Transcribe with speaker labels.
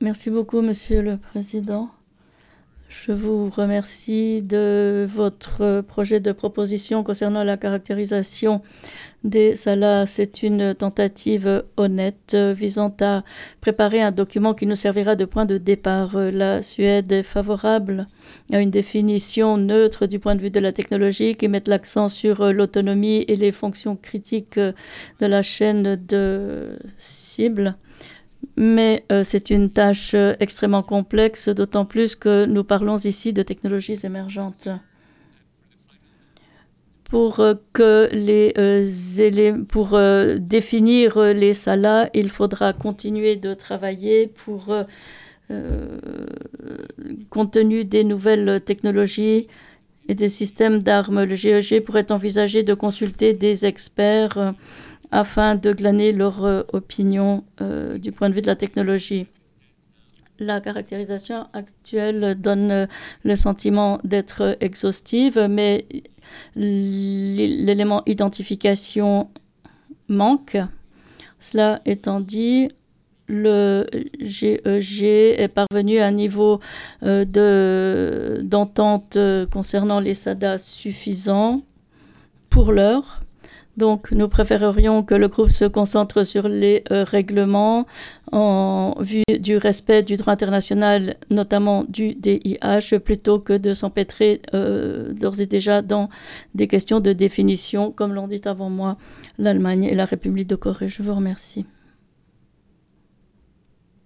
Speaker 1: Merci beaucoup, Monsieur le Président. Je vous remercie de votre projet de proposition concernant la caractérisation des salas. C'est une tentative honnête visant à préparer un document qui nous servira de point de départ. La Suède est favorable à une définition neutre du point de vue de la technologie qui mette l'accent sur l'autonomie et les fonctions critiques de la chaîne de cible. Mais c'est une tâche extrêmement complexe, d'autant plus que nous parlons ici de technologies émergentes. Pour définir les salas, il faudra continuer de travailler compte tenu des nouvelles technologies et des systèmes d'armes. Le GEG pourrait envisager de consulter des experts afin de glaner leur opinion du point de vue de la technologie. La caractérisation actuelle donne le sentiment d'être exhaustive, mais l'élément identification manque. Cela étant dit, le GEG est parvenu à un niveau d'entente concernant les SADA suffisant pour l'heure. Donc, nous préférerions que le groupe se concentre sur les règlements en vue du respect du droit international, notamment du DIH, plutôt que de s'empêtrer d'ores et déjà dans des questions de définition, comme l'ont dit avant moi l'Allemagne et la République de Corée. Je vous remercie.